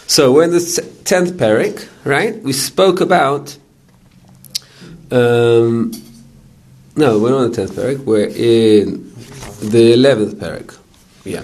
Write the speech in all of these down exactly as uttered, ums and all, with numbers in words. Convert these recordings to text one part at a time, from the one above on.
So we're in the tenth parak, right? We spoke about. Um, no, we're not in the tenth parak. We're in the eleventh parak. Yeah.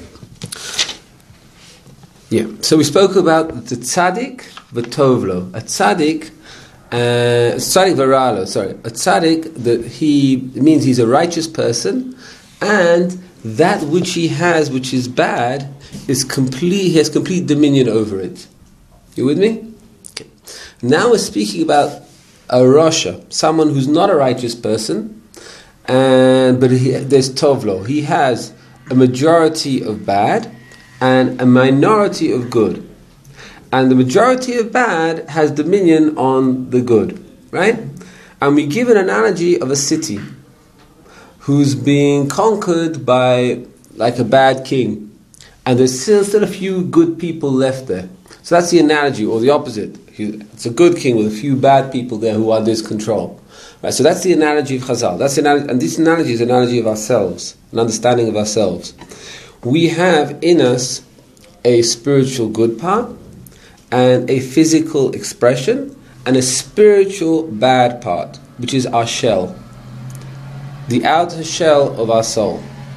Yeah. So we spoke about the tzaddik v'tovlo. A tzaddik, uh, tzaddik v'ralo. Sorry, a tzaddik that he means he's a righteous person, and that which he has, which is bad, is complete. He has complete dominion over it. You with me? Okay. Now we're speaking about a rasha, someone who's not a righteous person, and but he, there's tovlo. He has a majority of bad and a minority of good, and the majority of bad has dominion on the good, right? And we give an analogy of a city who's being conquered by like a bad king, and there's still, still a few good people left there. So that's the analogy, or the opposite. It's a good king with a few bad people there who are under his control. Right? So that's the analogy of Chazal. That's the analogy, and this analogy is an analogy of ourselves, an understanding of ourselves. We have in us a spiritual good part, and a physical expression, and a spiritual bad part, which is our shell, the outer shell of our soul.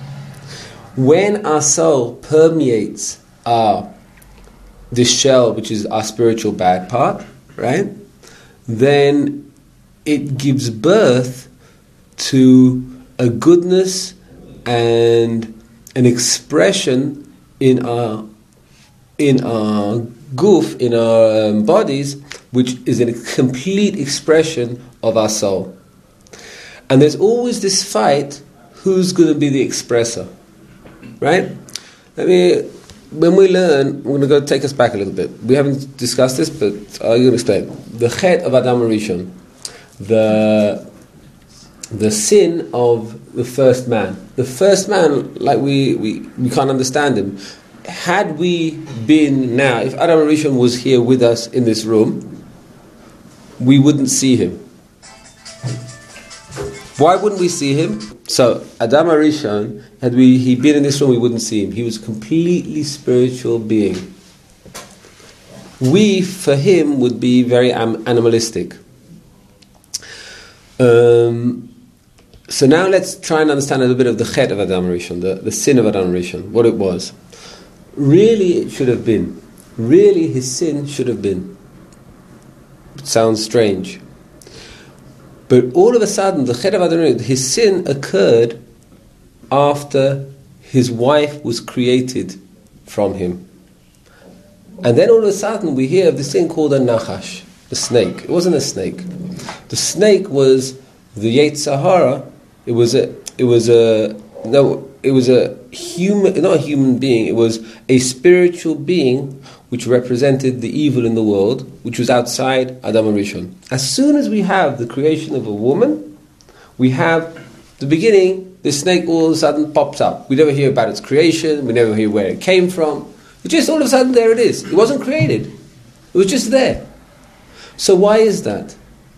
When our soul permeates our this shell, which is our spiritual bad part, right? Then it gives birth to a goodness and an expression in our in our goof, in our um, bodies, which is a complete expression of our soul. And there's always this fight: who's going to be the expressor, right? Let me. When we learn, I'm going to go take us back a little bit. We haven't discussed this, but I'm going to explain. The chet of Adam Rishon, the the sin of the first man. The first man, like we, we, we can't understand him. Had we been now, if Adam Rishon was here with us in this room, we wouldn't see him. Why wouldn't we see him? So, Adam Rishon, had we he been in this room, we wouldn't see him. He was a completely spiritual being. We, for him, would be very am- animalistic. Um, so now let's try and understand a little bit of the chet of Adam Rishon, the, the sin of Adam Rishon, what it was. Really, it should have been. Really, his sin should have been. It sounds strange. But all of a sudden, the chet of Adam Rishon, his sin occurred after his wife was created from him. And then all of a sudden, we hear of this thing called a nachash, the snake. It wasn't a snake. The snake was the Yetzer Hara. It was a, it was a, no, it was a human, not a human being. It was a spiritual being which represented the evil in the world, which was outside Adam Rishon. As soon as we have the creation of a woman, we have the beginning, the snake all of a sudden pops up. We never hear about its creation, we never hear where it came from. It just all of a sudden there it is. It wasn't created. It was just there. So why is that?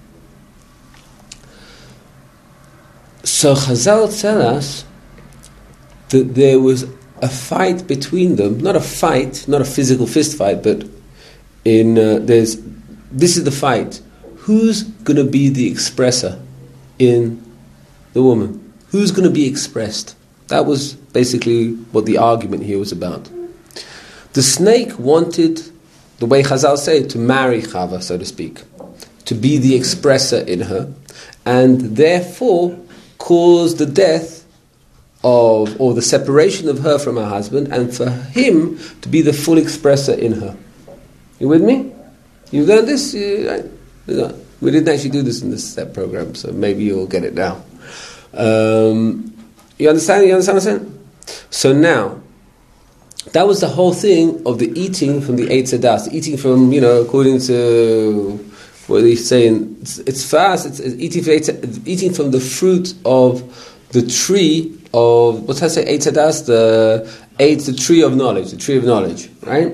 So Chazal tell us that there was a fight between them, not a fight, not a physical fist fight, but in uh, there's this is the fight. Who's going to be the expresser in the woman? Who's going to be expressed? That was basically what the argument here was about. The snake wanted, the way Chazal say, to marry Chava, so to speak, to be the expresser in her, and therefore cause the death of, or the separation of her from her husband, and for him to be the full expresser in her. You with me? You've learned this? You, we didn't actually do this in this step program, so maybe you'll get it now. Um, you understand? You understand what I'm saying? So now, that was the whole thing of the eating from the Eitz Hadas, eating from, you know, according to what he's saying, it's, it's fast, it's, it's eating, from, eating from the fruit of the tree of, what's that say, Eitz Hadas, the, Eitz, the tree of knowledge, the tree of knowledge, right?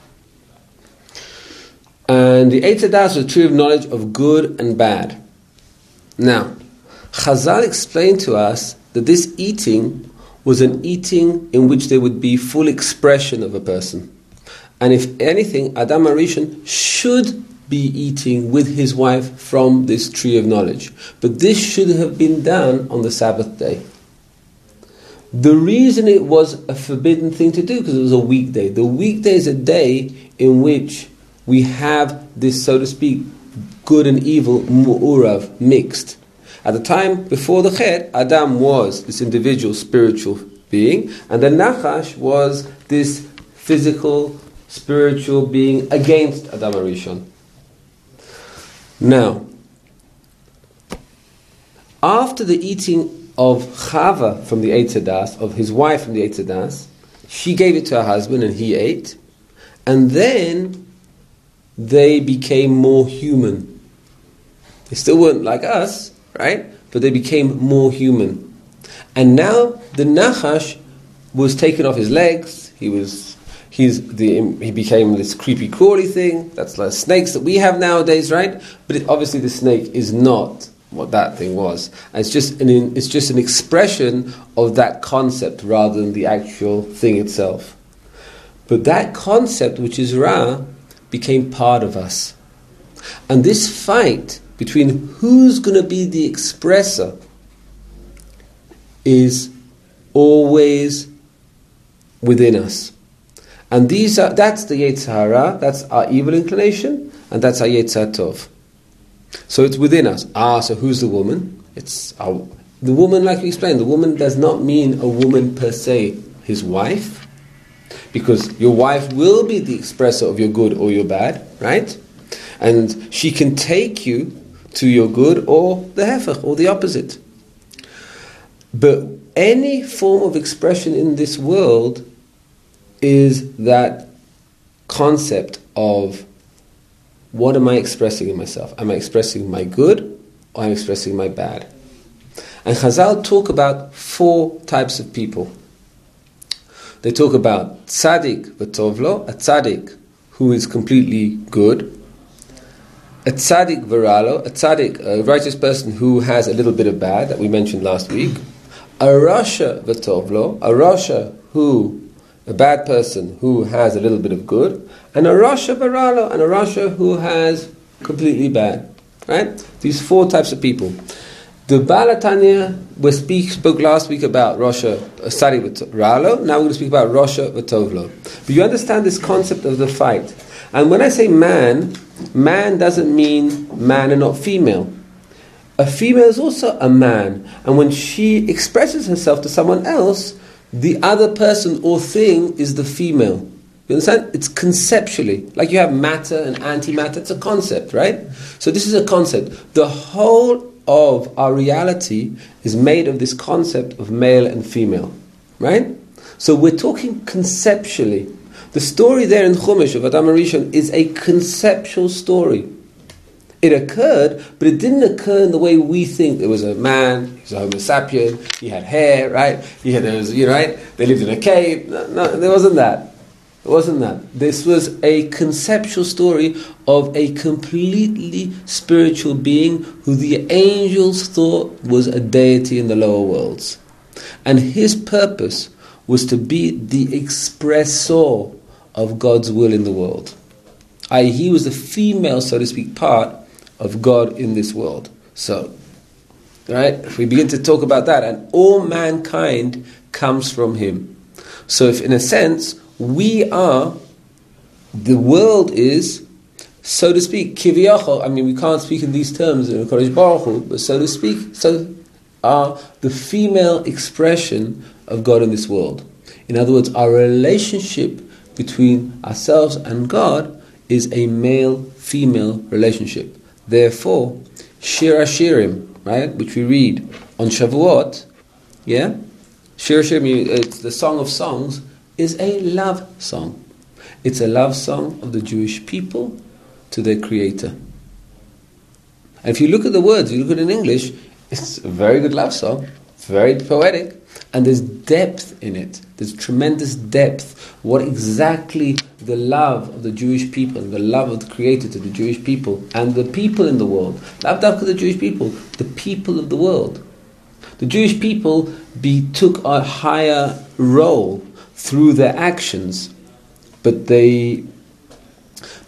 And the Eitz Hadas was the tree of knowledge of good and bad. Now, Chazal explained to us that this eating was an eating in which there would be full expression of a person. And if anything, Adam HaRishon should be eating with his wife from this tree of knowledge. But this should have been done on the Sabbath day. The reason it was a forbidden thing to do, because it was a weekday. The weekday is a day in which we have this, so to speak, good and evil, mu'urav, mixed. At the time before the Chet, Adam was this individual spiritual being, and the Nachash was this physical, spiritual being against Adam HaRishon. Now, after the eating of Chava from the Eitz Hadas, of his wife from the Eitz Hadas, she gave it to her husband and he ate, and then they became more human. They still weren't like us, right? But they became more human. And now the Nachash was taken off his legs. He was, he's the he became this creepy crawly thing. That's like snakes that we have nowadays, right? But it, obviously the snake is not what that thing was. And it's just an it's just an expression of that concept rather than the actual thing itself. But that concept, which is Ra, became part of us. And this fight between who's going to be the expressor is always within us. And these are that's the Yetzer Hara, that's our evil inclination, and that's our Yetzer Tov. So it's within us. Ah, so who's the woman? It's our, the woman, like we explained, the woman does not mean a woman per se, his wife, because your wife will be the expressor of your good or your bad, right? And she can take you to your good or the hefech, or the opposite. But any form of expression in this world is that concept of what am I expressing in myself? Am I expressing my good or am I expressing my bad? And Chazal talk about four types of people. They talk about tzaddik v'tovlo, a tzaddik who is completely good, a tzaddik v'ralo, a tzaddik, a righteous person who has a little bit of bad, that we mentioned last week, a rasha v'tovlo, a rasha who, a bad person who has a little bit of good, and a rasha v'ralo, and a rasha who has completely bad. Right? These four types of people. The Baal HaTanya, we speak, spoke last week about rasha, tzaddik v'ralo. Now we're going to speak about rasha v'tovlo. But you understand this concept of the fight. And when I say man, man doesn't mean man and not female. A female is also a man. And when she expresses herself to someone else, the other person or thing is the female. You understand? It's conceptually. Like you have matter and antimatter. It's a concept, right? So this is a concept. The whole of our reality is made of this concept of male and female. Right? So we're talking conceptually. The story there in Chumash of Adam HaRishon is a conceptual story. It occurred, but it didn't occur in the way we think. There was a man, he was a Homo sapien, he had hair, right? He had, there was, you know, right? They lived in a cave. No, no, there wasn't that. It wasn't that. This was a conceptual story of a completely spiritual being who the angels thought was a deity in the lower worlds. And his purpose was to be the expressor of God's will in the world. that is, he was the female, so to speak, part of God in this world. So, right, if we begin to talk about that, and all mankind comes from him. So if in a sense, we are, the world is, so to speak, kiviyachol, I mean we can't speak in these terms in Kodesh Baruch Hu, but so to speak, so are the female expression of God in this world. In other words, our relationship between ourselves and God is a male-female relationship. Therefore, Shir HaShirim, right, which we read on Shavuot, yeah, Shir HaShirim, it's the Song of Songs, is a love song. It's a love song of the Jewish people to their Creator. And if you look at the words, you look at it in English, it's a very good love song. It's very poetic. And there's depth in it. There's tremendous depth. What exactly the love of the Jewish people, the love of the Creator to the Jewish people, and the people in the world. Not only the Jewish people, the people of the world. The Jewish people be, took a higher role through their actions, but they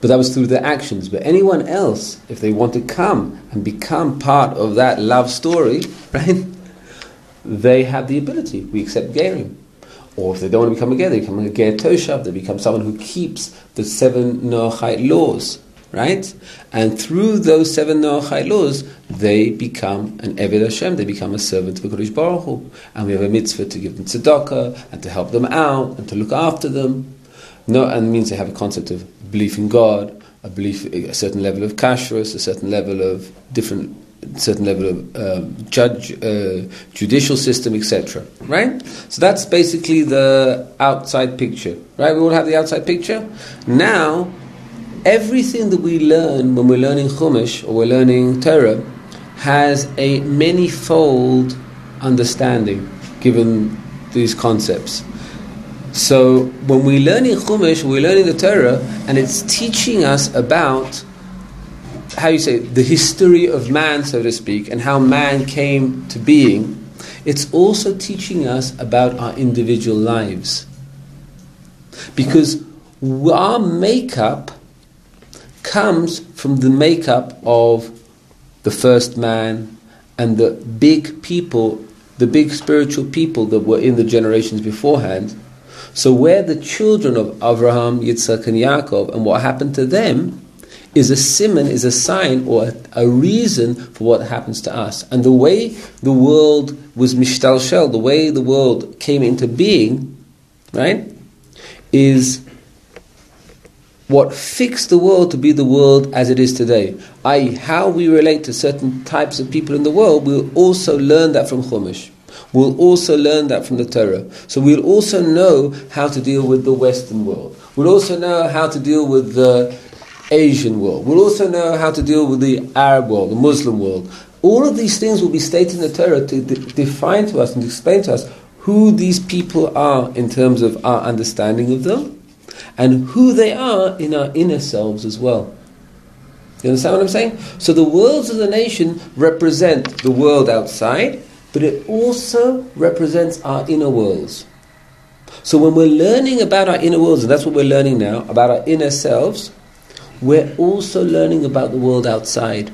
But that was through their actions. But anyone else, if they want to come and become part of that love story, right, they have the ability. We accept Gerim. Or if they don't want to become a Ger, they become a Ger Toshav, they become someone who keeps the seven Noachite laws, right? And through those seven Noachite laws, they become an Eved Hashem, they become a servant of HaKadosh Baruch Hu. And we have a mitzvah to give them tzedakah, and to help them out, and to look after them. No, and it means they have a concept of belief in God, a belief, a certain level of kashrus, a certain level of different, certain level of um, judge, uh, judicial system, et cetera. Right? So that's basically the outside picture. Right? We all have the outside picture. Now, everything that we learn when we're learning Chumash or we're learning Torah has a many-fold understanding given these concepts. So when we're learning Chumash, we're learning the Torah, and it's teaching us about, how you say, the history of man, so to speak, and how man came to being. It's also teaching us about our individual lives. Because our makeup comes from the makeup of the first man and the big people, the big spiritual people that were in the generations beforehand. So we're the children of Avraham, Yitzchak, and Yaakov, and what happened to them is a siman, is a sign or a, a reason for what happens to us. And the way the world was mishtalshel, the way the world came into being, right, is what fixed the world to be the world as it is today. that is, how we relate to certain types of people in the world, we'll also learn that from Chumash. We'll also learn that from the Torah. So we'll also know how to deal with the Western world. We'll also know how to deal with the Asian world. We'll also know how to deal with the Arab world, the Muslim world. All of these things will be stated in the Torah to de- define to us and explain to us who these people are in terms of our understanding of them, and who they are in our inner selves as well. You understand what I'm saying? So the worlds of the nation represent the world outside, but it also represents our inner worlds. So when we're learning about our inner worlds, and that's what we're learning now, about our inner selves, we're also learning about the world outside.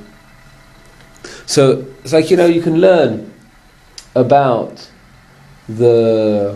So it's like, you know, you can learn about the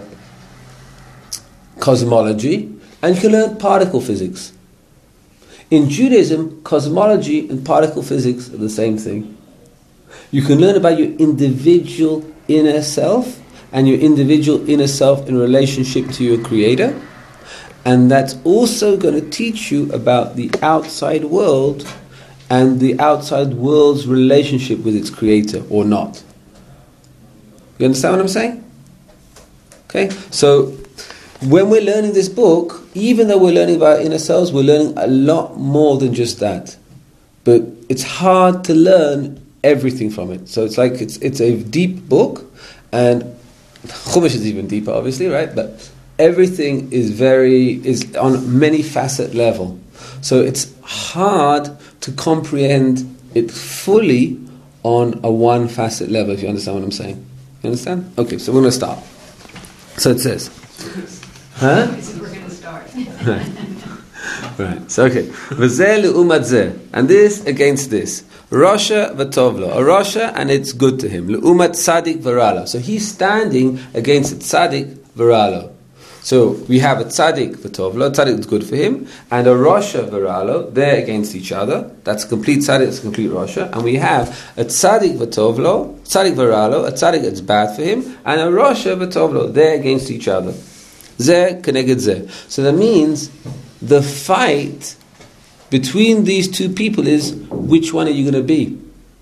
cosmology, and you can learn particle physics. In Judaism, cosmology and particle physics are the same thing. You can learn about your individual inner self and your individual inner self in relationship to your Creator. And that's also going to teach you about the outside world and the outside world's relationship with its Creator or not. You understand what I'm saying? Okay? So, when we're learning this book, even though we're learning about inner selves, we're learning a lot more than just that. But it's hard to learn everything from it. So it's like it's it's a deep book, and Chumash is even deeper, obviously, right? But everything is very is on many facet level. So it's hard to comprehend it fully on a one facet level. If you understand what I'm saying, you understand? Okay, so we're going to start. So it says, huh? We're going to start. Right. Right. So okay. V'zeh le'umat zeh, and this against this. Rasha v'tovlo, a Rasha and it's good to him. Le'umat tzadik v'ralo. So he's standing against a tzadik v'ralo. So we have a tzadik v'tovlo, a tzadik is good for him, and a Rasha v'ralo. They're against each other. That's a complete tzadik, that's a complete Rasha. And we have a tzadik v'tovlo, tzadik v'ralo, a tzadik that's bad for him, and a Rasha v'tovlo. They're against each other. Zeh keneged zeh. So that means the fight between these two people is, which one are you going to be?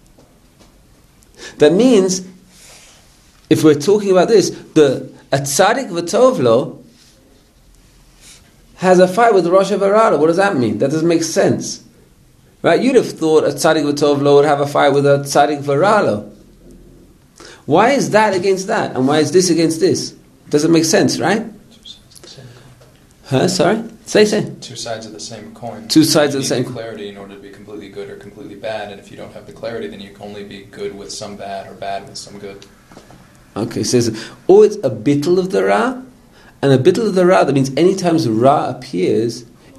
That means, if we're talking about this, the a tzadik v'tovlo has a fight with the Rosh Hashanah. What does that mean? That doesn't make sense. Right? You'd have thought a tzadik v'tovlo would have a fight with a tzadik v'ralo. Why is that against that? And why is this against this? Doesn't make sense, right? Huh? Sorry? Say, say. Two sides of the same coin. Two sides you of the same coin. Clarity in order to be completely good or completely bad, and if you don't have the clarity, then you can only be good with some bad or bad with some good. Okay, so it's, or it's a bittul of the Ra, and a bittul of the Ra, that means any time the Ra appears,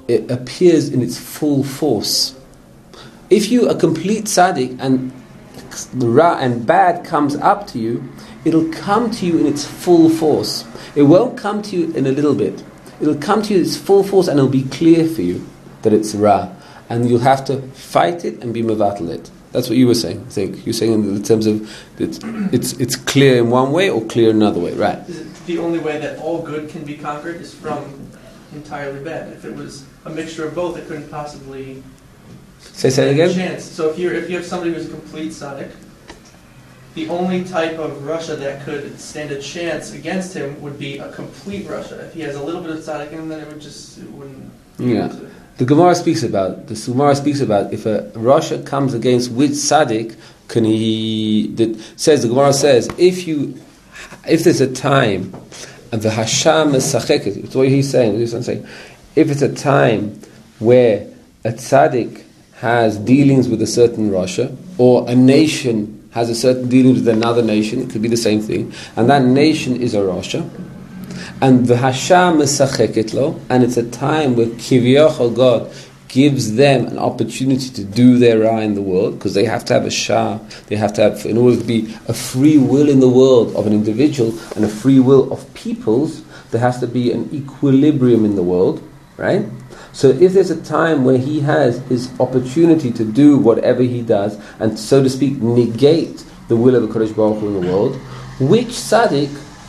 it appears in its full force. If you a complete tzaddik and the ra and bad comes up to you, it'll come to you in its full force. It won't come to you in a little bit. It'll come to you in its full force, and it'll be clear for you that it's ra, and you'll have to fight it and be mevatel it. That's what you were saying. I think you're saying in terms of it's it's it's clear in one way or clear another way, right? Is it the only way that all good can be conquered is from entirely bad? If it was a mixture of both, it couldn't possibly. Say that again. Chance. So if you if you have somebody who's a complete tzaddik, the only type of Russia that could stand a chance against him would be a complete Russia. If he has a little bit of tzaddik in him, then it would just it wouldn't. Yeah. The Gemara speaks about the Gemara speaks about if a Russia comes against which tzaddik can he? That says the Gemara says if you if there's a time and the Hasham mesacheket. It's what he's saying. He's saying if it's a time where a tzaddik has dealings with a certain Russia, or a nation has a certain dealings with another nation, it could be the same thing, and that nation is a Russia, and the Hasham mesacheket lo, and it's a time where Kiviyachol God gives them an opportunity to do their ra in the world, because they have to have a shah, they have to have, in order to be a free will in the world of an individual and a free will of peoples, there has to be an equilibrium in the world, right? So if there's a time where he has his opportunity to do whatever he does, and so to speak negate the will of the Kodesh Baruch Hu in the world, which tzaddik,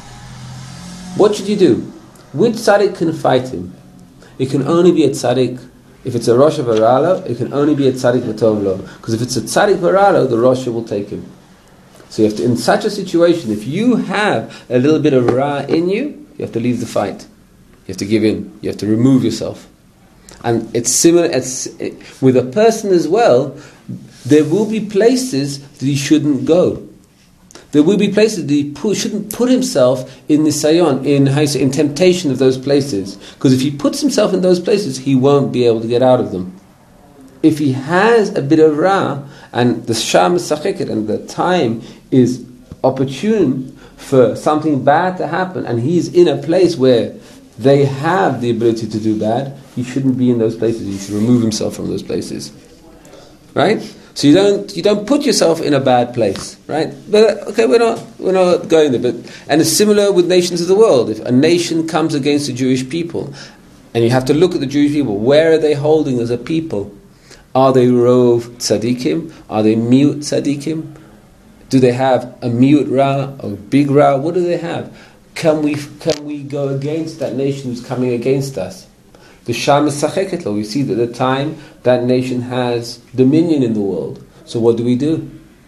what should you do? Which tzaddik can fight him? It can only be a tzaddik, if it's a Rosh Varalo, it can only be a tzaddik v'tovlo. Because if it's a tzaddik Varalo, the Rosh will take him. So you have to, in such a situation, if you have a little bit of ra in you, you have to leave the fight. You have to give in. You have to remove yourself. And it's similar it's, it, with a person as well. There will be places that he shouldn't go. There will be places that he put, shouldn't put himself in nisayon, in in temptation of those places. Because if he puts himself in those places, he won't be able to get out of them. If he has a bit of ra, and the sham mesacheket, and the time is opportune for something bad to happen, and he's in a place where they have the ability to do bad, he shouldn't be in those places. He should remove himself from those places, right? So you don't you don't put yourself in a bad place, right? But okay, we're not we're not going there. But and it's similar with nations of the world. If a nation comes against the Jewish people, and you have to look at the Jewish people, where are they holding as a people? Are they rov tzaddikim? Are they mute tzaddikim? Do they have a mute ra or big ra? What do they have? Can we can we go against that nation who's coming against us? The Sham mesacheket lo. We see that at the time that nation has dominion in the world. So what do we do?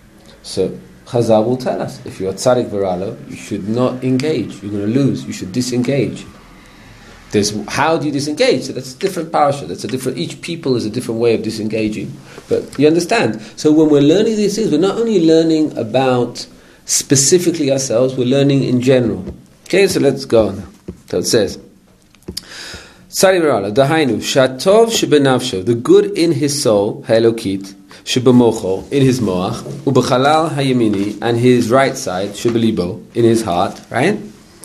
So Chazal will tell us, if you're tzaddik v'ralo, you should not engage. You're going to lose. You should disengage. There's how do you disengage? So that's a different parasha. That's a different. Each people is a different way of disengaging. But you understand. So when we're learning these things, we're not only learning about specifically ourselves. We're learning in general. Okay, so let's go on. So it says, Tzaddik v'ralo, dahainu, shatov shebenafsho, the good in his soul, ha'elokit, shebemocho, in his moach, ubechalal hayemini, and his right side, shebelibo, in his heart, right?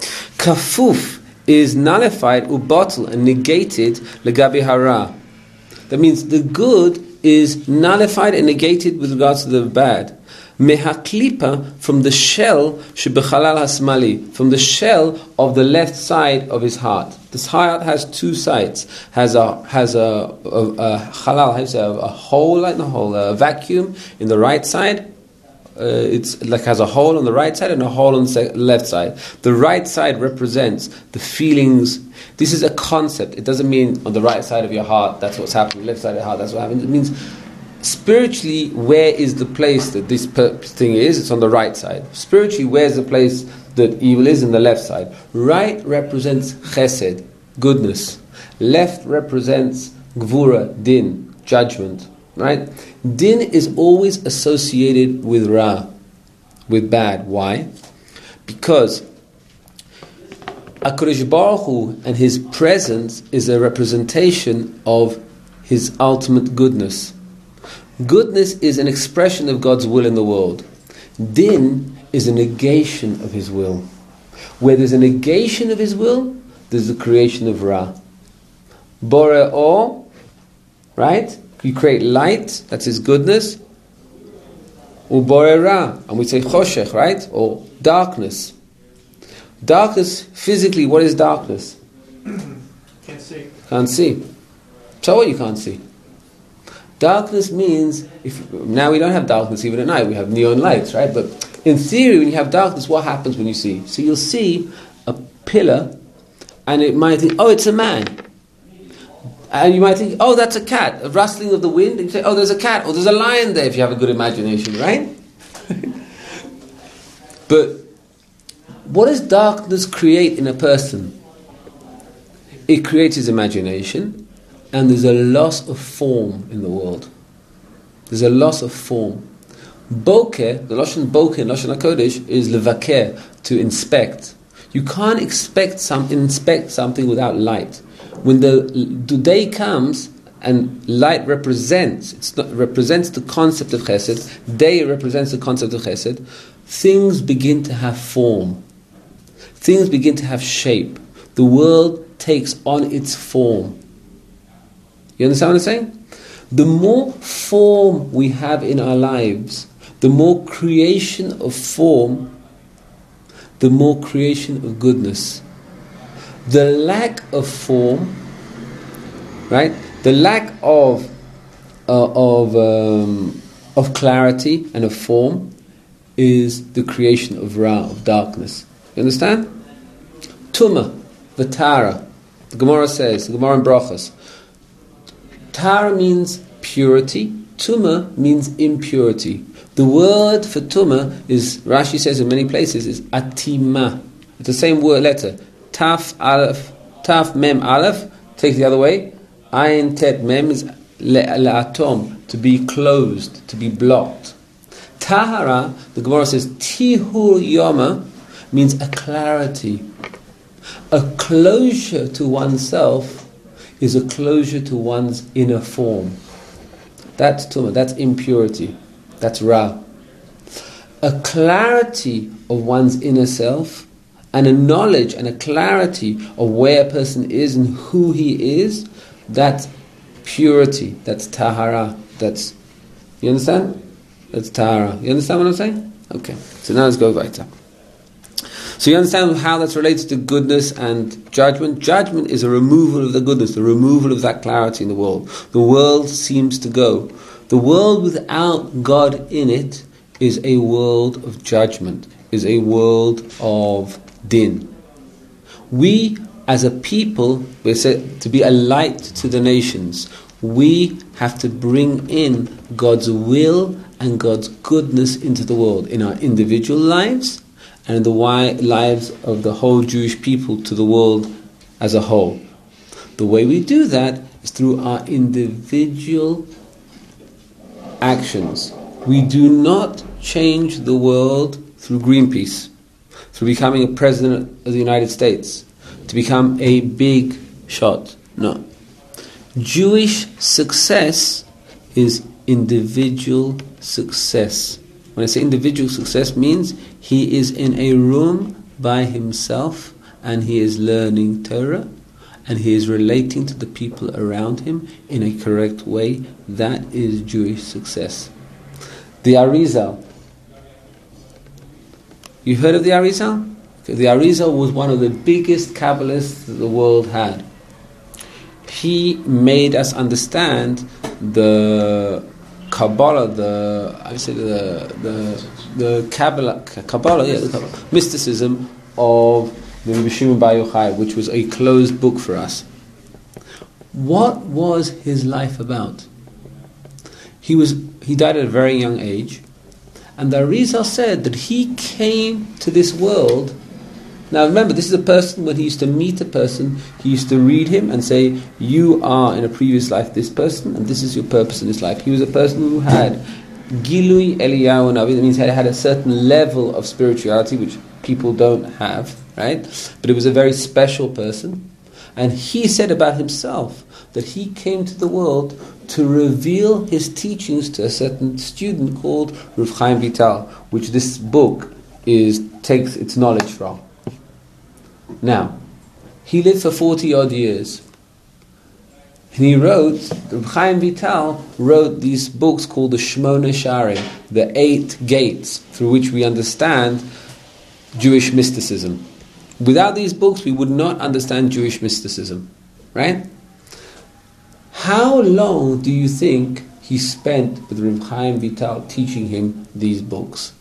Kafuf is nullified, ubatel, and negated, legabi hara. That means the good is nullified and negated with regards to the bad. Mehaklipa, from the shell, shebechalal hasmali, from the shell of the left side of his heart. This heart has two sides. Has a has a, a, a halal has a, a hole like the hole, a vacuum in the right side. Uh, it's like has a hole on the right side and a hole on the left side. The right side represents the feelings. This is a concept. It doesn't mean on the right side of your heart that's what's happening. Left side of your heart that's what happens. It means spiritually, where is the place that this thing is? It's on the right side. Spiritually, where's the place that evil is? In the left side. Right represents chesed, goodness. Left represents gvura, din, judgment. Right? Din is always associated with ra, with bad. Why? Because HaKadosh Baruch Hu and His presence is a representation of His ultimate goodness. Goodness is an expression of God's will in the world. Din is a negation of His will. Where there's a negation of His will, there's the creation of Ra. Bore or, right? You create light, that's his goodness. Or bore ra, and we say choshech, right? Or darkness. Darkness, physically, what is darkness? Can't see. Can't see. So what you can't see? Darkness means, if now we don't have darkness even at night, we have neon lights, right? But in theory, when you have darkness, what happens when you see? So you'll see a pillar, and it might think, oh, it's a man. And you might think, oh, that's a cat, a rustling of the wind, and you say, oh, there's a cat, or there's a lion there, if you have a good imagination, right? But what does darkness create in a person? It creates his imagination, and there's a loss of form in the world. There's a loss of form. Boker, the Lashon Boker in Lashon HaKodesh is levaker, to inspect. You can't expect some, inspect something without light. When the, the day comes and light represents, it's not, represents the concept of chesed, day represents the concept of chesed, things begin to have form. Things begin to have shape. The world takes on its form. You understand what I'm saying? The more form we have in our lives, the more creation of form, the more creation of goodness. The lack of form, right? The lack of uh, of um, of clarity and of form is the creation of ra, of darkness. You understand? Tumah, the Tara. The Gemara says, the Gemara in Brachos, Tara means purity, Tumah means impurity. The word for Tumah is, Rashi says in many places, is atima. It's the same word letter. Taf Aleph, Taf Mem Aleph, take it the other way. Ayin Tet Mem is le'atom, to be closed, to be blocked. Tahara, the Gemara says, Tihur Yoma, means a clarity. A closure to oneself is a closure to one's inner form. That's Tumah, that's impurity, that's Ra. A clarity of one's inner self, and a knowledge and a clarity of where a person is and who he is, that's purity, that's Tahara, that's, you understand? That's Tahara. You understand what I'm saying? Okay, so now let's go weiter. So you understand how that's related to goodness and judgment? Judgment is a removal of the goodness, the removal of that clarity in the world. The world seems to go. The world without God in it is a world of judgment, is a world of din. We, as a people, we're said to be a light to the nations. We have to bring in God's will and God's goodness into the world, in our individual lives, and in the lives of the whole Jewish people to the world as a whole. The way we do that is through our individual actions. We do not change the world through Greenpeace, through becoming a president of the United States, to become a big shot. No. Jewish success is individual success. When I say individual success, means he is in a room by himself and he is learning Torah and he is relating to the people around him in a correct way. That is Jewish success. The Arizal. You heard of the Arizal? The Arizal was one of the biggest Kabbalists that the world had. He made us understand the Kabbalah, the I would say the the the Kabbalah, Kabbalah, yeah, the Kabbalah, mysticism of the Rebbe Shimon Bar Yochai, which was a closed book for us. What was his life about? He was he died at a very young age, and the Arizal said that he came to this world. Now remember, this is a person, when he used to meet a person, he used to read him and say, you are in a previous life this person, and this is your purpose in this life. He was a person who had Gilui Eliyahu Navi, that means he had a certain level of spirituality which people don't have, right? But it was a very special person. And he said about himself that he came to the world to reveal his teachings to a certain student called Rav Chaim Vital, which this book is takes its knowledge from. Now, he lived for forty odd years. And he wrote, Reb Chaim Vital wrote these books called the Shmona Sharim, the eight gates through which we understand Jewish mysticism. Without these books, we would not understand Jewish mysticism. Right? How long do you think he spent with Reb Chaim Vital teaching him these books?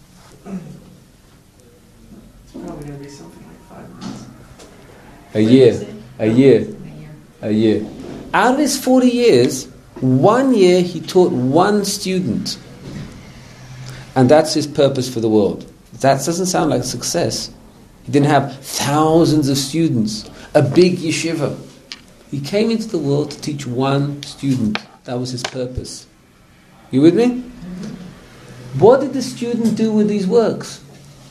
It's probably going to be something like five minutes. A year. A year. A year. Out of his forty years, one year he taught one student. And that's his purpose for the world. That doesn't sound like success. He didn't have thousands of students, a big yeshiva. He came into the world to teach one student. That was his purpose. You with me? What did the student do with these works?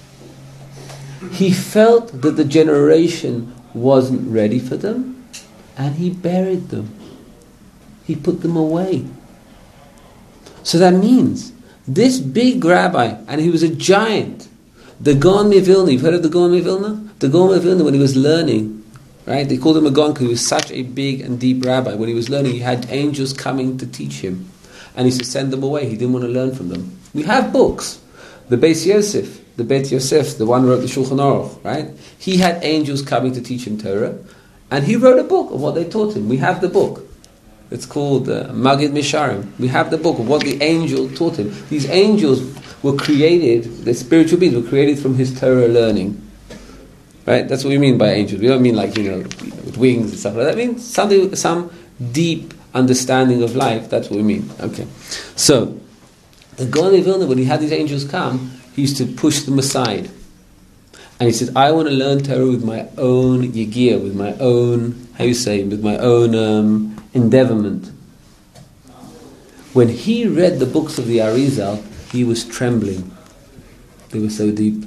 He felt that the generation wasn't ready for them, and he buried them. He put them away. So that means this big rabbi, and he was a giant, the Gaon Mivilna. You've heard of the Gaon Mivilna? The Gaon Mivilna, when he was learning, right? They called him a Gaon because he was such a big and deep rabbi. When he was learning, he had angels coming to teach him, and he used to send them away. He didn't want to learn from them. We have books. The Beis Yosef, the Beit Yosef, the one who wrote the Shulchan Aruch, right? He had angels coming to teach him Torah, and he wrote a book of what they taught him. We have the book. It's called uh, Magid Misharim. We have the book of what the angel taught him. These angels were created, the spiritual beings were created from his Torah learning. Right? That's what we mean by angels. We don't mean like, you know, with wings and stuff like that. That means something, some deep understanding of life. That's what we mean. Okay. So, the Gaon of Vilna, when he had these angels come, he used to push them aside. And he said, I want to learn Torah with my own yigiyah, with my own, how you say, with my own um, endeavorment. When he read the books of the Arizal, he was trembling. They were so deep.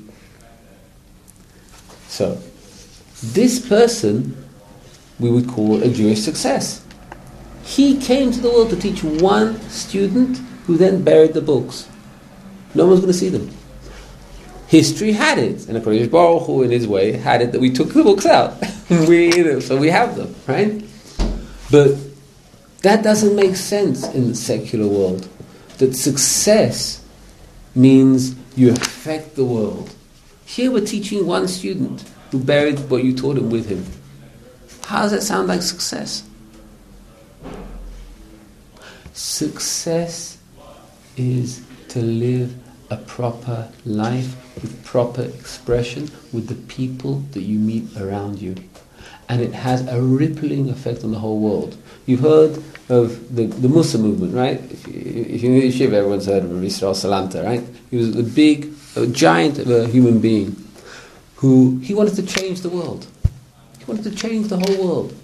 So, this person we would call a Jewish success. He came to the world to teach one student who then buried the books. No one's going to see them. History had it, and the Kodesh Baruch Hu in his way had it that we took the books out. we, you know, so we have them, right? But that doesn't make sense in the secular world. That success means you affect the world. Here we're teaching one student who buried what you taught him with him. How does that sound like success? Success is to live a proper life with proper expression with the people that you meet around you. And it has a rippling effect on the whole world. You've heard of the, the Musa movement, right? If you, if you know Yeshiva, everyone's heard of Yisrael Salanta, right? He was a big, a giant of a human being who, he wanted to change the world. He wanted to change the whole world.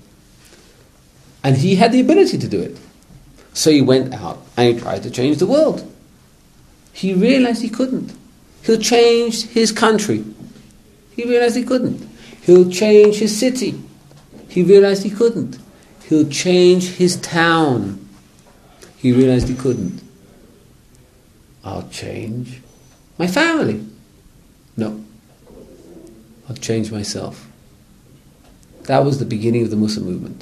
And he had the ability to do it. So he went out and he tried to change the world. He realized he couldn't. He'll change his country. He realized he couldn't. He'll change his city. He realized he couldn't. He'll change his town. He realized he couldn't. I'll change my family. No. I'll change myself. That was the beginning of the Musa movement.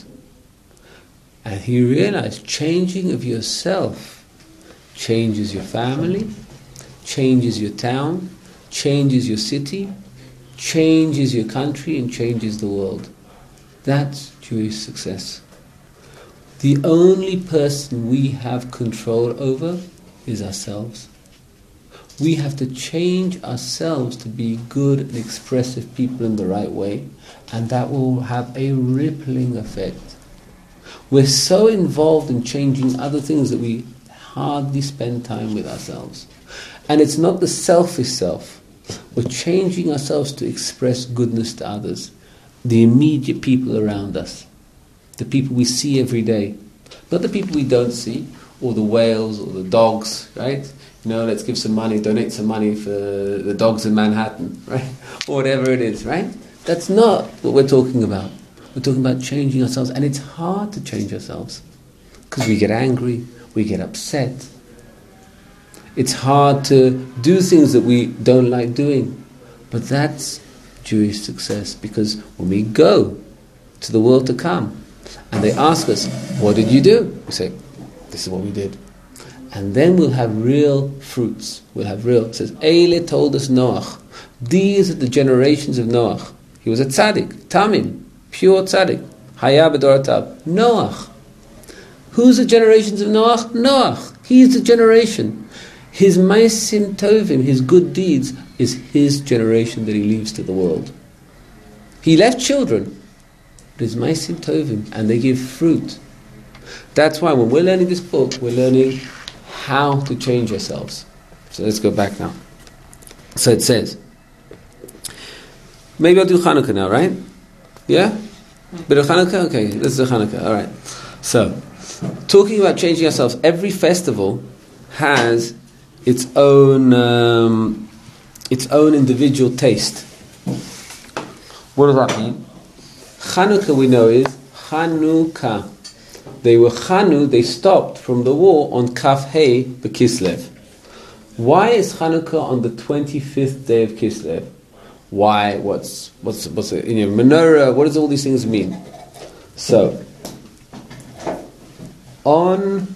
And he realized changing of yourself changes your family, changes your town, changes your city, changes your country, and changes the world. That's Jewish success. The only person we have control over is ourselves. We have to change ourselves to be good and expressive people in the right way, and that will have a rippling effect. We're so involved in changing other things that we hardly spend time with ourselves. And it's not the selfish self. We're changing ourselves to express goodness to others, the immediate people around us, the people we see every day, not the people we don't see, or the whales, or the dogs, right? You know, let's give some money, donate some money for the dogs in Manhattan, right? Or whatever it is, right? That's not what we're talking about. We're talking about changing ourselves, and it's hard to change ourselves because we get angry, we get upset. It's hard to do things that we don't like doing. But that's Jewish success, because when we go to the world to come, and they ask us, what did you do? We say, this is what we did. And then we'll have real fruits. We'll have real. It says, Eile told us Noach. These are the generations of Noach. He was a tzaddik, tamim, pure tzaddik. Haya b'doratav. Noach. Who's the generations of Noach? Noach. He's the generation. His ma'asim tovim, his good deeds, is his generation that he leaves to the world. He left children, but his ma'asim tovim, and they give fruit. That's why when we're learning this book, we're learning how to change ourselves. So let's go back now. So it says, maybe I'll do Hanukkah now, right? Yeah? Bit of Hanukkah? Okay, let's do Hanukkah. All right. So, talking about changing ourselves, every festival has its own um, its own individual taste. What does that mean? Hanukkah, we know, is Chanukah. They were Chanu, they stopped from the war on Kaf Hey, the Kislev. Why is Hanukkah on the twenty-fifth day of Kislev? Why? What's what's what's it? You know, menorah. What does all these things mean? So, on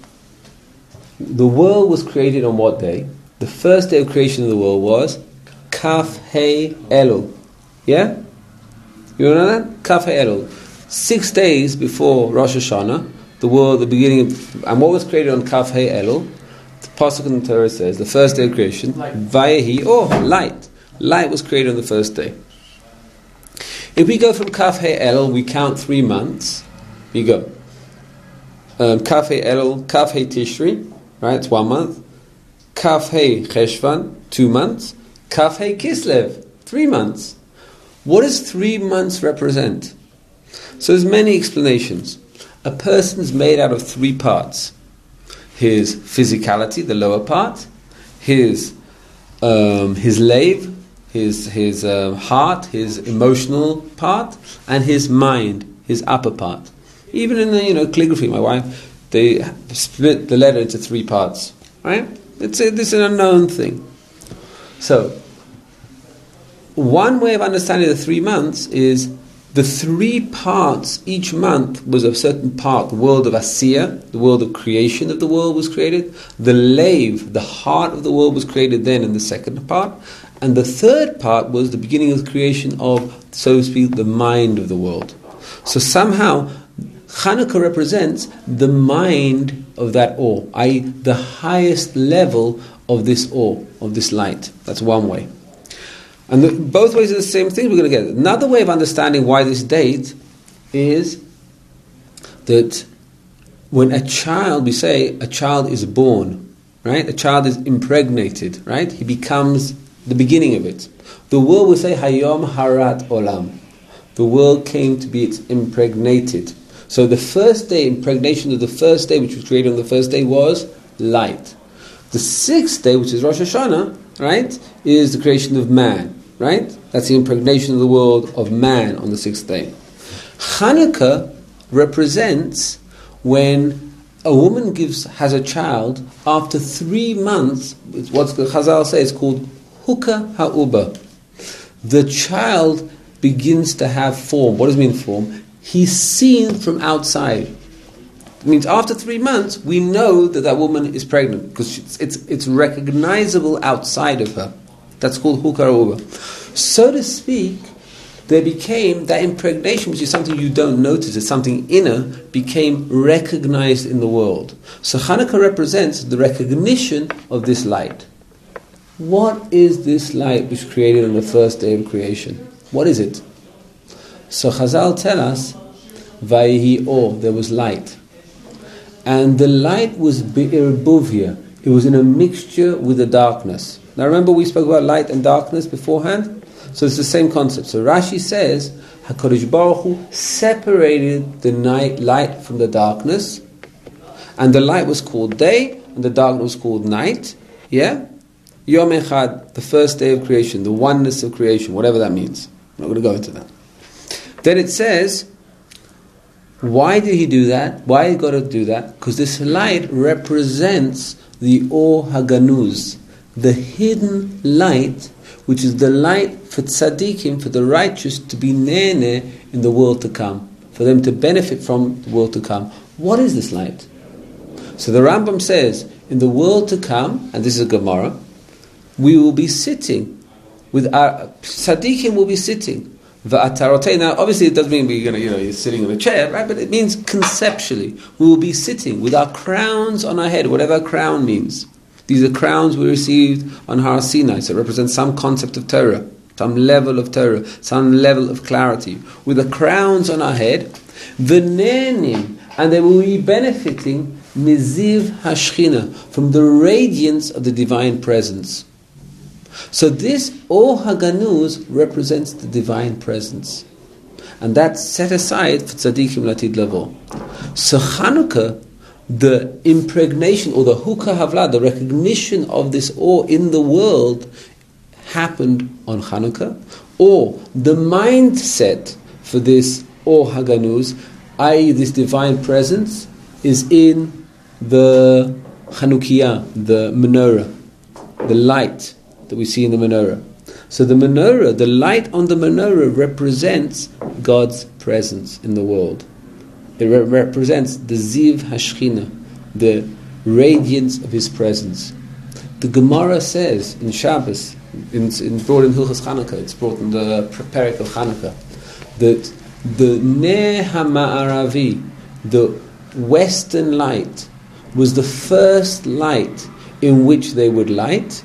the world was created on what day? The first day of creation of the world was Kaf Hey Elul. Yeah, you know that? Kaf Hey Elul. Six days before Rosh Hashanah, the world, the beginning of, and what was created on Kaf Hey Elul? The pasuk in the Torah says the first day of creation, Vayehi, oh, light. Light was created on the first day. If we go from Kaf Hey Elul, we count three months. We go um, Kaf Hey Elul, Kaf Hey Tishri, right? It's one month. Kaf Hey Cheshvan, two months. Kaf Hey Kislev, three months. What does three months represent? So there's many explanations. A person's made out of three parts: his physicality, the lower part; his um, his lave, his his uh, heart, his emotional part, and his mind, his upper part. Even in the you know calligraphy, my wife, they split the letter into three parts. Right? It's a, this is an unknown thing. So one way of understanding the three months is the three parts. Each month was a certain part. The world of Asiya, the world of creation of the world was created. The lave, the heart of the world, was created then in the second part. And the third part was the beginning of the creation of, so to speak, the mind of the world. So somehow, Hanukkah represents the mind of that awe, that is the highest level of this awe, of this light. That's one way. And the, both ways are the same thing we're going to get. Another way of understanding why this date is that when a child, we say a child is born, right? A child is impregnated, right? He becomes the beginning of it. The world will say, Hayom Harat Olam. The world came to be it's impregnated. So the first day, impregnation of the first day, which was created on the first day, was light. The sixth day, which is Rosh Hashanah, right, is the creation of man. Right? That's the impregnation of the world of man on the sixth day. Hanukkah represents when a woman gives has a child after three months. It's what the Chazal says called Hukah Ha'uba. The child begins to have form. What does it mean form? He's seen from outside. It means after three months we know that that woman is pregnant because it's it's, it's recognizable outside of her. That's called Hukah Ha'uba. So to speak, there became that impregnation, which is something you don't notice, it's something inner, became recognized in the world. So Hanukkah represents the recognition of this light. What is this light which was created on the first day of creation? What is it? So Chazal tell us, Vayehi Or, there was light. And the light was Be'er Buvia. It was in a mixture with the darkness. Now remember we spoke about light and darkness beforehand? So it's the same concept. So Rashi says, HaKadosh Baruch Hu separated the night light from the darkness, and the light was called day, and the darkness was called night. Yeah? Yom Echad, the first day of creation, the oneness of creation, whatever that means. I'm not going to go into that. Then it says, why did he do that? Why did God to do that? Because this light represents the Or Haganuz, the hidden light, which is the light for tzaddikim, for the righteous, to be nene in the world to come. for them to benefit from the world to come. What is this light? So the Rambam says, in the world to come, and this is a Gemara, we will be sitting with our tzaddikim will be sitting. Va'atarotei. Now, obviously, it doesn't mean we're going to, you know, you're sitting on a chair, right? But it means conceptually, we will be sitting with our crowns on our head, whatever a crown means. These are crowns we received on Har Sinai, so it represents some concept of Torah, some level of Torah, some level of clarity. With the crowns on our head, v'nenim, and they will be benefiting miziv hashchina, from the radiance of the divine presence. So this Or HaGanuz represents the divine presence. And that's set aside for tzaddikim latid lavo. So Chanukah, the impregnation or the hukah havla, the recognition of this Or in the world happened on Chanukah, or the mindset for this Or HaGanuz, that is this divine presence, is in the Chanukiah, the menorah, the light that we see in the menorah. So the menorah, the light on the menorah represents God's presence in the world. It re- represents the Ziv Hashchina, the radiance of His presence. The Gemara says in Shabbos, in, in brought in Hilchos Chanukah, it's brought in the Perek of Chanukah, that the Ner HaMa'aravi, the western light, was the first light in which they would light.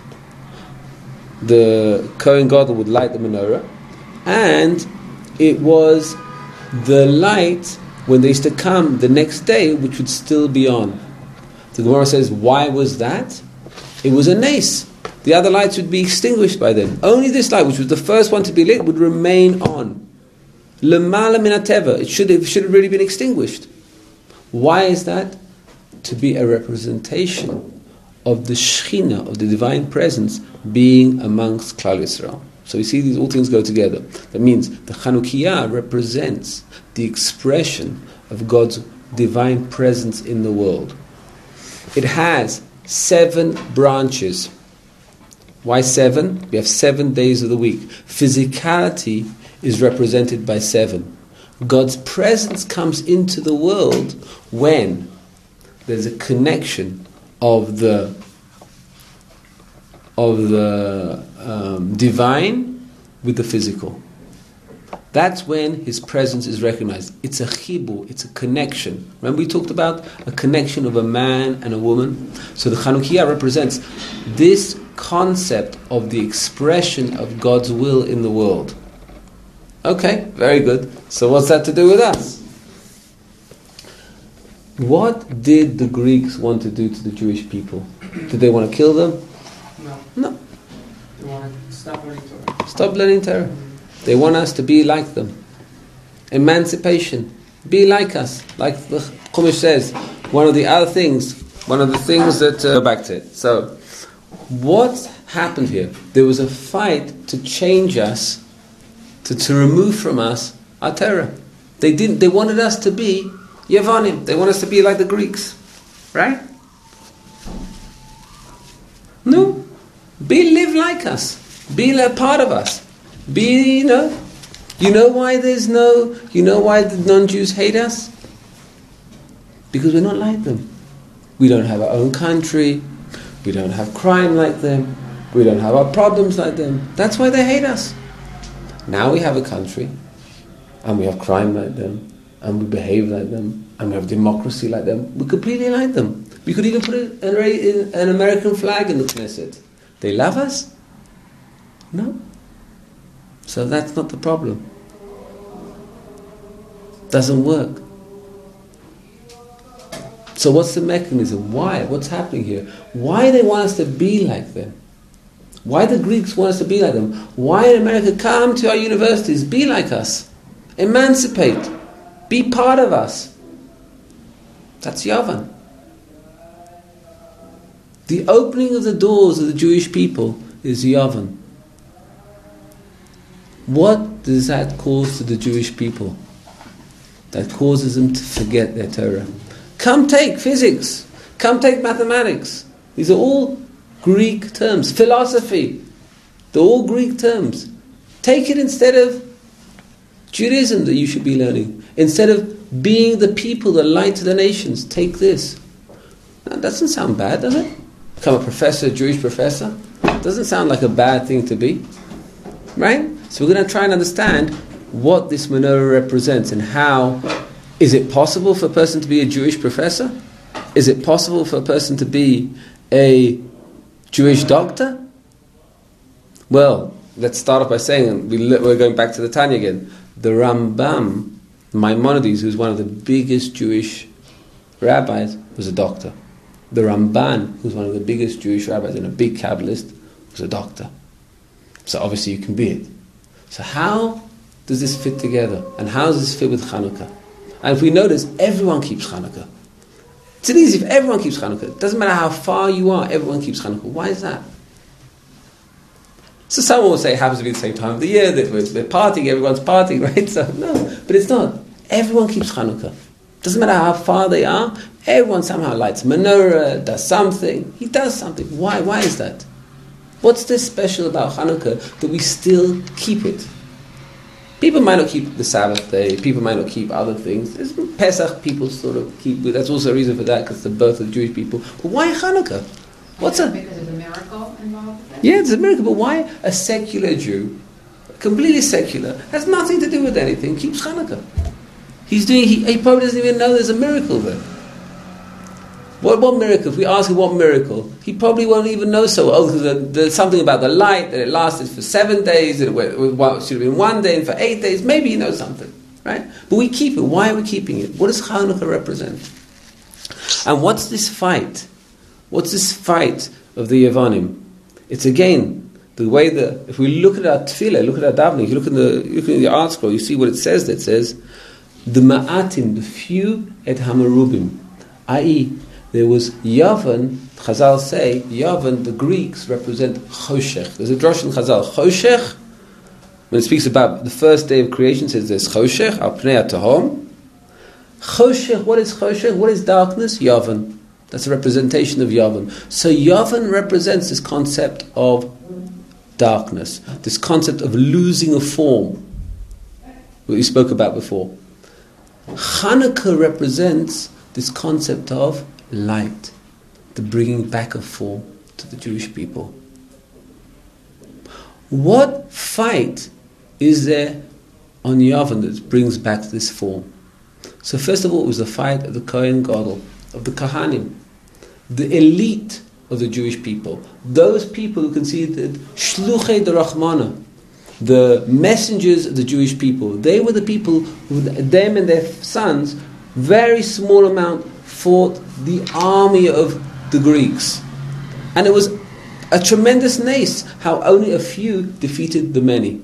The Kohen Gadol would light the menorah, and it was the light when they used to come the next day, which would still be on. The Gemara says, why was that? It was a nace. The other lights would be extinguished by then. Only this light, which was the first one to be lit, would remain on. Lemala min hateva. It should have, should have really been extinguished. Why is that? To be a representation of the Shekhinah, of the divine presence, being amongst Klal Yisrael. So you see, these all things go together. That means the Chanukiah represents the expression of God's divine presence in the world. It has seven branches. Why seven? We have seven days of the week. Physicality is represented by seven. God's presence comes into the world when there's a connection of the of the um, divine with the physical. That's when His presence is recognized. It's a chibur, it's a connection. Remember we talked about a connection of a man and a woman? So the Chanukiah represents this concept of the expression of God's will in the world. Okay, very good. So what's that to do with us? What did the Greeks want to do to the Jewish people? Did they want to kill them? No. No. They want to stop learning Torah. Stop learning Torah. They want us to be like them. Emancipation. Be like us. Like the Chumash says, one of the other things, one of the things that... Uh, go back to it. So, what happened here? There was a fight to change us, to, to remove from us our Torah. They didn't. They wanted us to be Yevonim. They want us to be like the Greeks. Right? No. Be, live like us. Be a part of us. Be, you know, you know why there's no, you know why the non-Jews hate us? Because we're not like them. We don't have our own country. We don't have crime like them. We don't have our problems like them. That's why they hate us. Now we have a country, and we have crime like them, and we behave like them, and we have democracy like them. We're completely like them. We could even put an, an American flag in the Knesset. They love us? No. So that's not the problem. Doesn't work. So what's the mechanism? Why? What's happening here? Why they want us to be like them? Why the Greeks want us to be like them? Why in America, come to our universities, be like us. Emancipate. Be part of us. That's Yavan. The opening of the doors of the Jewish people is Yavan. What does that cause to the Jewish people? That causes them to forget their Torah. Come take physics. Come take mathematics. These are all Greek terms. Philosophy. They're all Greek terms. Take it instead of Judaism that you should be learning. Instead of being the people, the light to the nations, take this. That doesn't sound bad, does it? Become a professor, a Jewish professor. Doesn't sound like a bad thing to be. Right? So we're going to try and understand what this menorah represents and how. Is it possible for a person to be a Jewish professor? Is it possible for a person to be a Jewish doctor? Well, let's start off by saying, we're going back to the Tanya again. The Rambam, Maimonides, who's one of the biggest Jewish rabbis, was a doctor. The Ramban, who's one of the biggest Jewish rabbis and a big Kabbalist, was a doctor. So obviously you can be it. So how does this fit together? And how does this fit with Chanukah? And if we notice, everyone keeps Chanukah. It's easy if everyone keeps Chanukah. It doesn't matter how far you are, everyone keeps Chanukah. Why is that? So someone will say it happens to be the same time of the year, that we're, we're partying, everyone's partying, right? So no, but it's not. Everyone keeps Chanukah. Doesn't matter how far they are, everyone somehow lights menorah, does something. He does something. Why? Why is that? What's this special about Chanukah that we still keep it? People might not keep the Sabbath day, people might not keep other things. There's Pesach, people sort of keep, that's also a reason for that, because it's the birth of the Jewish people. But why Chanukah? What's a... Because there's a miracle involved with it? Yeah, there's a miracle, but why a secular Jew, completely secular, has nothing to do with anything, keeps Chanukah? He's doing, he, he probably doesn't even know there's a miracle there. What, what miracle? If we ask him what miracle, he probably won't even know so well. Oh, because there's something about the light, that it lasted for seven days, that it went, well, it should have been one day, and for eight days, maybe he knows something, right? But we keep it. Why are we keeping it? What does Chanukah represent? And what's this fight? What's this fight of the Yevanim? It's again, the way that, if we look at our tefillah, look at our davening, you look at the, you look at the art scroll, you see what it says there. It says, the ma'atim, the few, et hamarubim, that is, there was Yavan. Chazal say Yavan, the Greeks represent Choshech. There's a drush in Chazal. Choshech, when it speaks about the first day of creation, it says there's Choshech, al pnei tahom. Choshech, what is Choshech? What is darkness? Yavan. That's a representation of Yavan. So Yavan represents this concept of darkness, this concept of losing a form, what we spoke about before. Chanukah represents this concept of light, the bringing back of form to the Jewish people. What fight is there on Yavan that brings back this form? So first of all, it was the fight of the Kohen Gadol, of the Kahanim, the elite of the Jewish people, those people who considered Shluchei de Rachmana, the messengers of the Jewish people. They were the people who, them and their sons, very small amount, fought the army of the Greeks. And it was a tremendous nace how only a few defeated the many.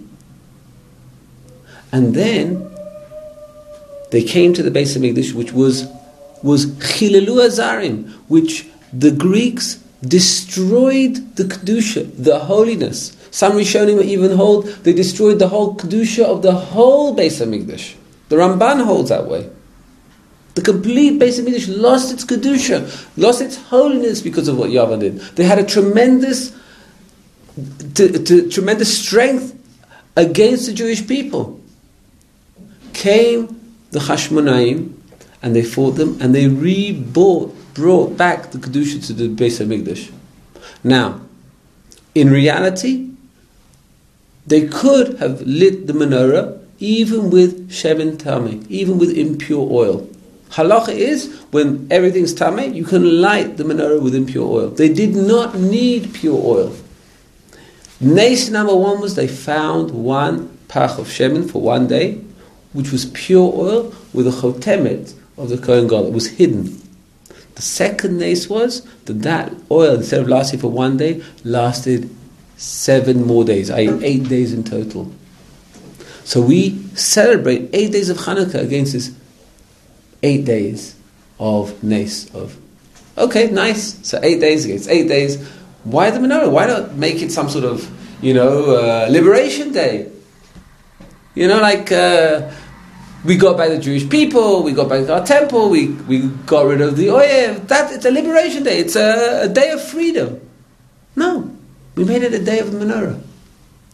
And then they came to the Beis HaMikdash, which was was Chilelu Azarim, which the Greeks destroyed the Kedusha, the holiness. Some Rishonim even hold they destroyed the whole Kedusha of the whole Beis HaMikdash. The Ramban holds that way. The complete Beis HaMikdash lost its Kedusha, lost its holiness because of what Yavan did. They had a tremendous, t- t- tremendous strength against the Jewish people. Came the Hashmonaim, and they fought them, and they re-brought brought back the Kedusha to the Beis HaMikdash. Now, in reality, they could have lit the menorah even with shemen tameh, even with impure oil. Halacha is, when everything's tameh, you can light the menorah with impure oil. They did not need pure oil. Nace number one was they found one pach of shemen for one day, which was pure oil with a chotemet of the Kohen Gadol. It was hidden. The second nace was that that oil, instead of lasting for one day, lasted seven more days, that is eight days in total. So we celebrate eight days of Chanukah against this eight days of nace of, okay, nice. So eight days against eight days. Why the menorah? Why not make it some sort of, you know, uh, liberation day? You know, like uh, we got back the Jewish people, we got back our temple, we we got rid of the oyev. That it's a liberation day. It's a, a day of freedom. No, we made it a day of the menorah.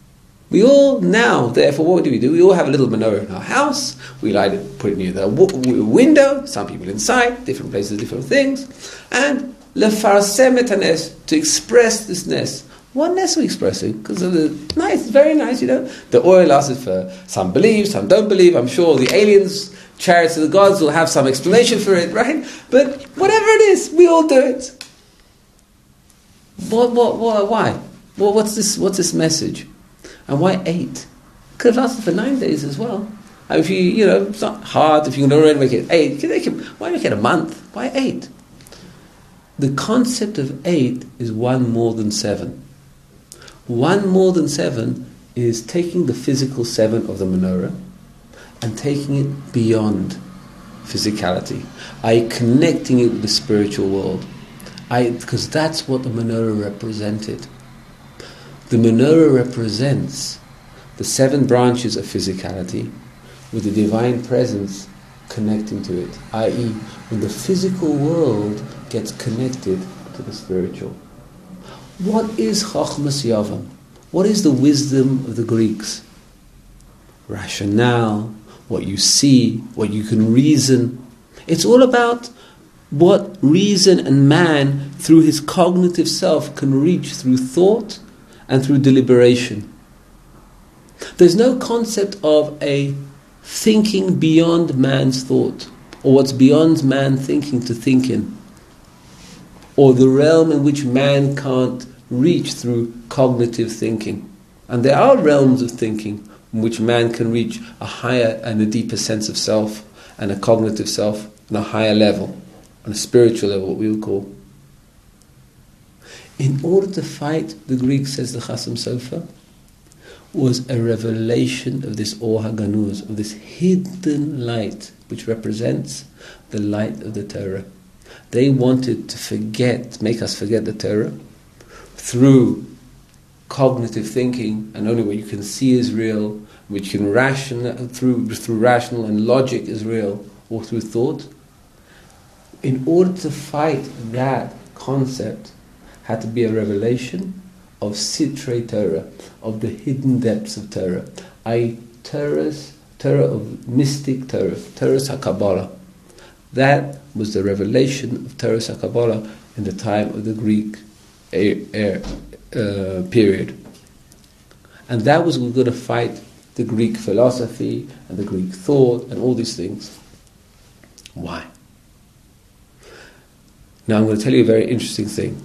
We all now, therefore, what do we do? We all have a little menorah in our house. We light it, put it near the w- window. Some people inside, different places, different things. And lefarsem et hanes, to express this nes. What nes are we expressing? Because of the nice, very nice, you know. The oil lasted for some believe, some don't believe. I'm sure the aliens, chariots of the gods will have some explanation for it, right? But whatever it is, we all do it. What? What? What? Why? Well, what's this? What's this message? And why eight? Could have lasted for nine days as well. And if you, you know, it's not hard. If you can already make it eight, you can make it, why make it a month? Why eight? The concept of eight is one more than seven. One more than seven is taking the physical seven of the menorah and taking it beyond physicality. I connecting it with the spiritual world. I because that's what the menorah represented. The menorah represents the seven branches of physicality with the divine presence connecting to it, that is, when the physical world gets connected to the spiritual. What is Chochmas Yavam? What is the wisdom of the Greeks? Rationale, what you see, what you can reason. It's all about what reason and man, through his cognitive self, can reach through thought and through deliberation. There's no concept of a thinking beyond man's thought, or what's beyond man thinking to think in, or the realm in which man can't reach through cognitive thinking. And there are realms of thinking in which man can reach a higher and a deeper sense of self, and a cognitive self on a higher level, on a spiritual level, what we would call. In order to fight, the Greek, says the Chasam Sofer, was a revelation of this Or HaGanuz, of this hidden light, which represents the light of the Torah. They wanted to forget, make us forget the Torah, through cognitive thinking, and only what you can see is real, which can ration through through rational and logic is real, or through thought. In order to fight that concept, had to be a revelation of Sitrei Torah, of the hidden depths of Torah, that is, Torah's, Torah of mystic Torah, Torah's HaKabbalah. That was the revelation of Torah's HaKabbalah in the time of the Greek uh, period. And that was we're going to fight the Greek philosophy and the Greek thought and all these things. Why? Now I'm going to tell you a very interesting thing.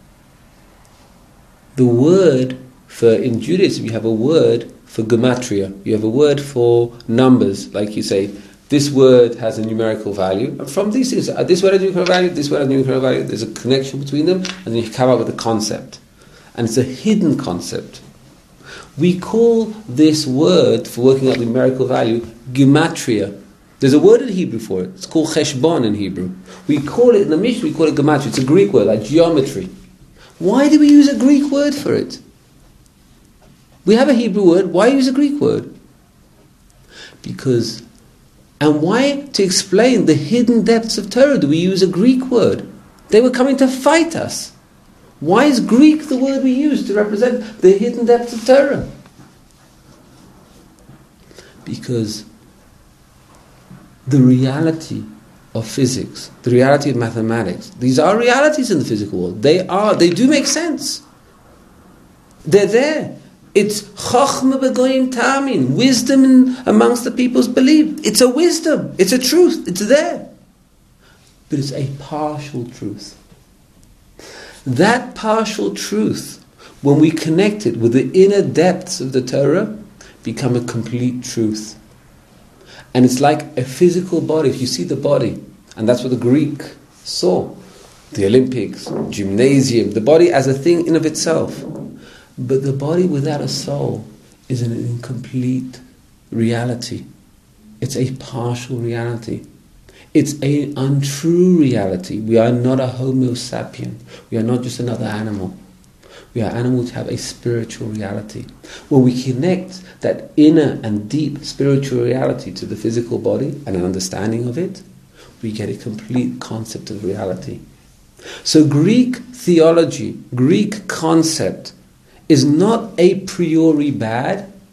The word for, in Judaism, you have a word for gematria. You have a word for numbers, like you say, this word has a numerical value. And from these things, uh, this word has a numerical value, this word has a numerical value, there's a connection between them, and then you come up with a concept. And it's a hidden concept. We call this word for working out the numerical value gematria. There's a word in Hebrew for it. It's called cheshbon in Hebrew. We call it, in the Mishnah, we call it gematria. It's a Greek word, like geometry. Why do we use a Greek word for it? We have a Hebrew word, why use a Greek word? Because, and why, to explain the hidden depths of Torah, do we use a Greek word? They were coming to fight us. Why is Greek the word we use to represent the hidden depths of Torah? Because the reality of physics, the reality of mathematics, these are realities in the physical world. They are, they do make sense. They're there. It's chochma b'goyim ta'amin, wisdom in, amongst the people's belief. It's a wisdom, it's a truth, it's there. But it's a partial truth. That partial truth, when we connect it with the inner depths of the Torah, become a complete truth. And it's like a physical body. If you see the body, and that's what the Greek saw, the Olympics, gymnasium, the body as a thing in of itself. But the body without a soul is an incomplete reality. It's a partial reality. It's an untrue reality. We are not a Homo sapien. We are not just another animal. We are animals who have a spiritual reality. When we connect that inner and deep spiritual reality to the physical body and an understanding of it, we get a complete concept of reality. So Greek theology, Greek concept, is not a priori bad.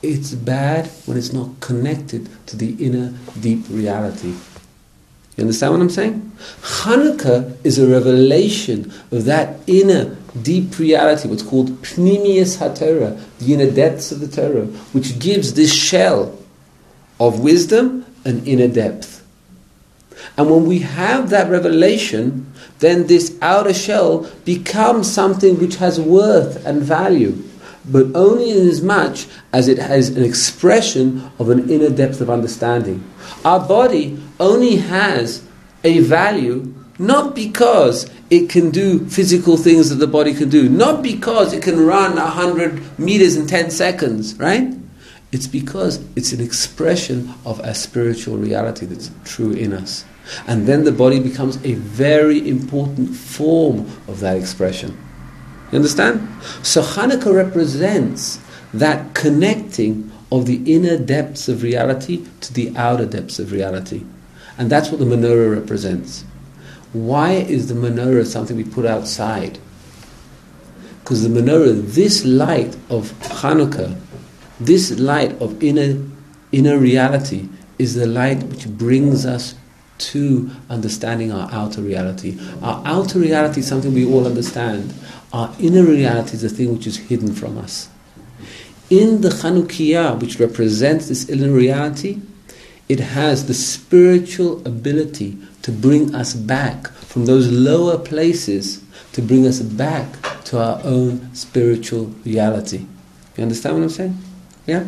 It's bad when it's not connected to the inner deep reality. You understand what I'm saying? Hanukkah is a revelation of that inner deep reality, what's called Pnimius HaTorah, the inner depths of the Torah, which gives this shell of wisdom an inner depth. And when we have that revelation, then this outer shell becomes something which has worth and value, but only in as much as it has an expression of an inner depth of understanding. Our body only has a value not because it can do physical things that the body can do, not because it can run one hundred meters in ten seconds, right? It's because it's an expression of a spiritual reality that's true in us. And then the body becomes a very important form of that expression. You understand? So Hanukkah represents that connecting of the inner depths of reality to the outer depths of reality. And that's what the menorah represents. Why is the menorah something we put outside? Because the menorah, this light of Hanukkah, this light of inner, inner reality, is the light which brings us to understanding our outer reality. Our outer reality is something we all understand. Our inner reality is the thing which is hidden from us. In the Chanukiah, which represents this inner reality, it has the spiritual ability to bring us back from those lower places, to bring us back to our own spiritual reality. You understand what I'm saying? Yeah?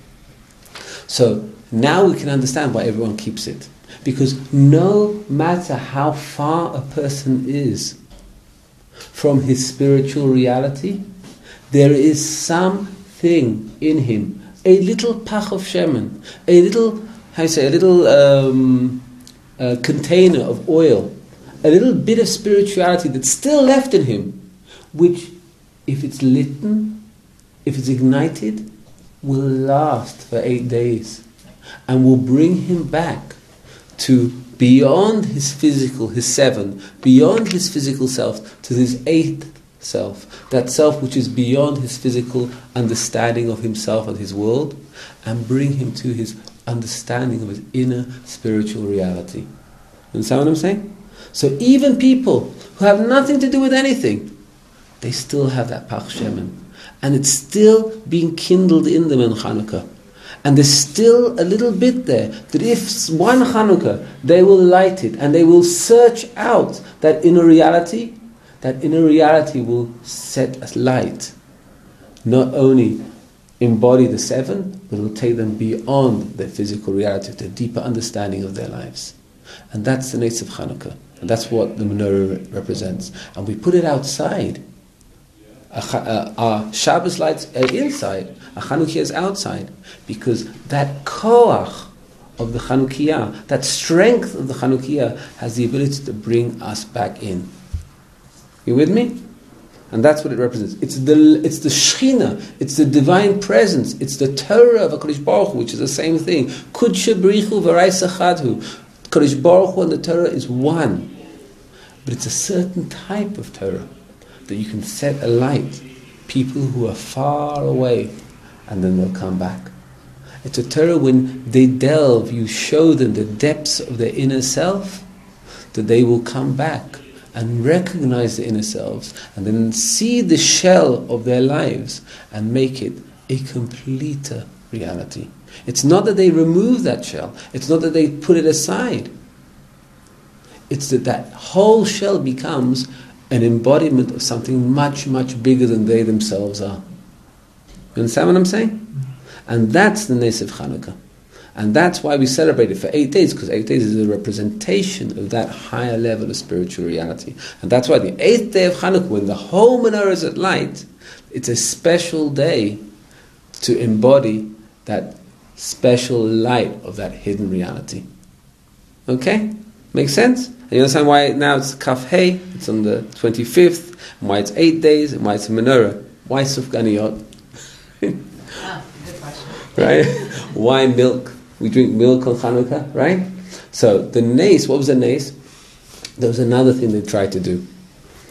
So now we can understand why everyone keeps it. Because no matter how far a person is from his spiritual reality, there is something in him, a little pach of shemen, a little, how you say, a little um, uh, container of oil, a little bit of spirituality that's still left in him, which, if it's lit, if it's ignited, will last for eight days and will bring him back to beyond his physical, his seven, beyond his physical self, to his eighth self, that self which is beyond his physical understanding of himself and his world, and bring him to his understanding of his inner spiritual reality. You understand what I'm saying? So even people who have nothing to do with anything, they still have that pach shemen, and it's still being kindled in them in Hanukkah. And there's still a little bit there that if one Hanukkah they will light it and they will search out that inner reality, that inner reality will set a light, not only embody the seven, but will take them beyond their physical reality, to a deeper understanding of their lives. And that's the nature of Hanukkah. And that's what the menorah represents. And we put it outside. Our Shabbos lights are inside, our Chanukiah is outside, because that koach of the Chanukiah, that strength of the Chanukiah, has the ability to bring us back in. You with me? And that's what it represents. It's the it's the Shechina, it's the divine presence, it's the Torah of HaKadosh Baruch Hu, which is the same thing. Kudsha B'richu V'Rais Achadhu. HaKadosh Baruch Hu and the Torah is one. But it's a certain type of Torah that you can set alight people who are far away, and then they'll come back. It's a Torah when they delve, you show them the depths of their inner self, that they will come back and recognize the inner selves, and then see the shell of their lives and make it a completer reality. It's not that they remove that shell, it's not that they put it aside. It's that that whole shell becomes an embodiment of something much, much bigger than they themselves are. You understand what I'm saying? And that's the Nes of Hanukkah. And that's why we celebrate it for eight days, because eight days is a representation of that higher level of spiritual reality. And that's why the eighth day of Hanukkah, when the whole menorah is at light, it's a special day to embody that special light of that hidden reality. Okay? Makes sense? And you understand why now it's Kaf Hey, it's on the twenty-fifth, and why it's eight days, and why it's a menorah. Why Sufganiyot? Oh, good question. Right? Why milk? We drink milk on Hanukkah, right? So the Nes, what was the Nes? There was another thing they tried to do.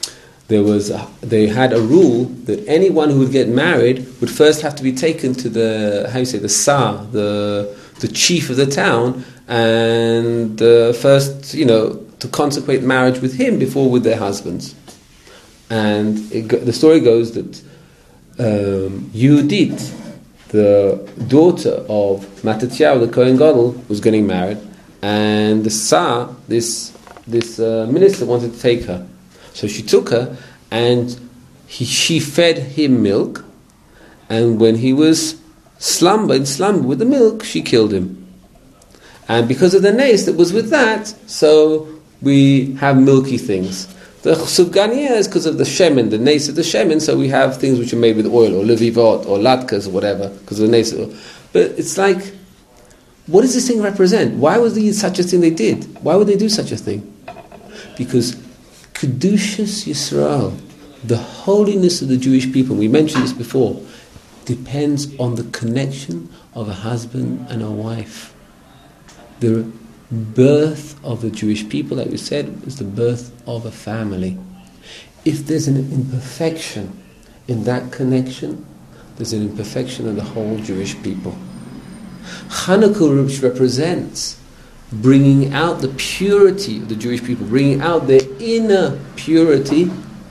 there was a, they had a rule that anyone who would get married would first have to be taken to the, how you say, the Tsar, the the chief of the town, and uh, first, you know, to consecrate marriage with him before with their husbands. And it go, the story goes that um, Yehudit, the daughter of Matatyahu, the Kohen Gadol, was getting married, and the Tsar, this this uh, minister, wanted to take her. So she took her, and he, she fed him milk, and when he was slumber in slumber with the milk, she killed him. And because of the nace that was with that, so we have milky things. The sufganiya is because of the shemen, the nace of the shemen, so we have things which are made with oil, or levivot, or latkas, or whatever, because of the nace. But it's like, what does this thing represent? Why was there such a thing they did? Why would they do such a thing? Because Kedushas Yisrael, the holiness of the Jewish people, we mentioned this before, depends on the connection of a husband and a wife. The birth of the Jewish people, like we said, is the birth of a family. If there's an imperfection in that connection, there's an imperfection in the whole Jewish people. Hanukkah, which represents bringing out the purity of the Jewish people, bringing out their inner purity,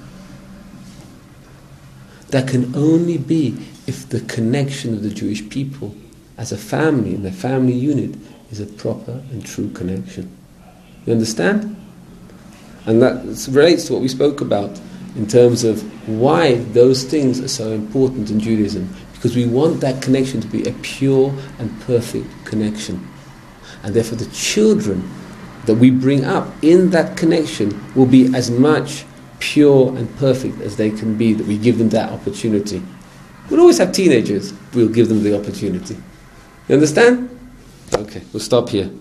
that can only be if the connection of the Jewish people as a family, in the family unit, is a proper and true connection. You understand? And that relates to what we spoke about in terms of why those things are so important in Judaism. Because we want that connection to be a pure and perfect connection. And therefore the children that we bring up in that connection will be as much pure and perfect as they can be, that we give them that opportunity. We'll always have teenagers, we'll give them the opportunity. You understand? Okay, we'll stop here.